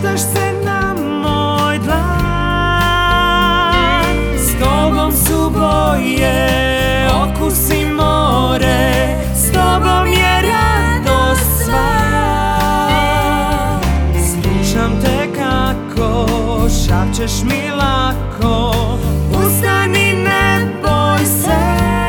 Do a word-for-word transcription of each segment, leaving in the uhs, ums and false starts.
spuštaš se na moj dlan. S tobom su boje, okusi more, s tobom je radost sva. Slušam te kako šapćeš mi lako, ustani, ne boj se.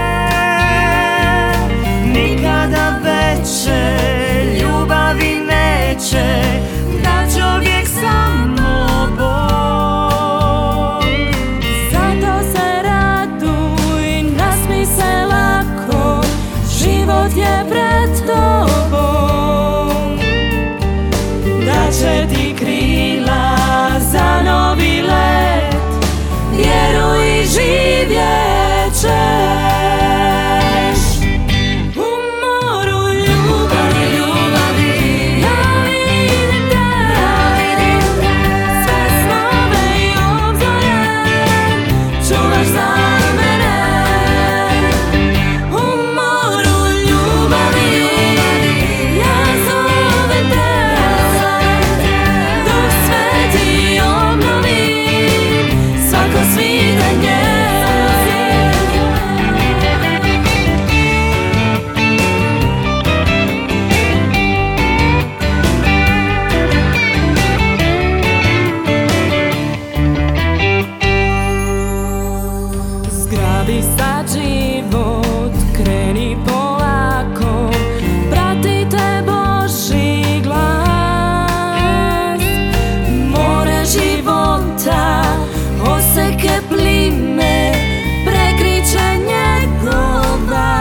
Nikada veće ljubavi neće da čovjek samo Bog. Zato se raduj, nasmij se lako, život je pred tobom. Daće ti krila za novi let, vjeruj i živjet ćeš. Zgrabi sad život, kreni polako, prati te Božji glas. More života, oseke plime, prekriće njegov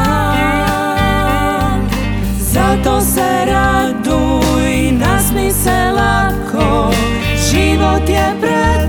val. Zato se raduj, nasmij se lako, život je pred